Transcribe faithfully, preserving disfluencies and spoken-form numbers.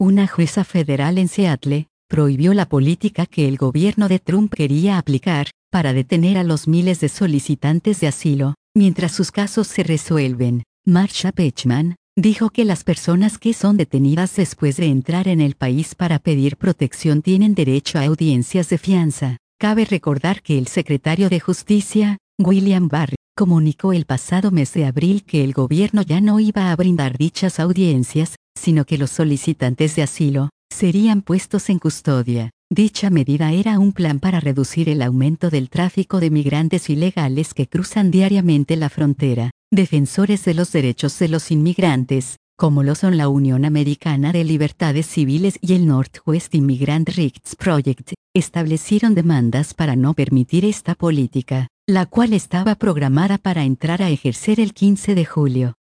una jueza federal en Seattle prohibió la política que el gobierno de Trump quería aplicar para detener a los miles de solicitantes de asilo mientras sus casos se resuelven. Marsha Pechman dijo que las personas que son detenidas después de entrar en el país para pedir protección tienen derecho a audiencias de fianza. Cabe recordar que el secretario de Justicia, William Barr, comunicó el pasado mes de abril que el gobierno ya no iba a brindar dichas audiencias, sino que los solicitantes de asilo serían puestos en custodia. Dicha medida era un plan para reducir el aumento del tráfico de migrantes ilegales que cruzan diariamente la frontera. Defensores de los derechos de los inmigrantes, como lo son la Unión Americana de Libertades Civiles y el Northwest Immigrant Rights Project, establecieron demandas para no permitir esta política, la cual estaba programada para entrar a ejercer el quince de julio.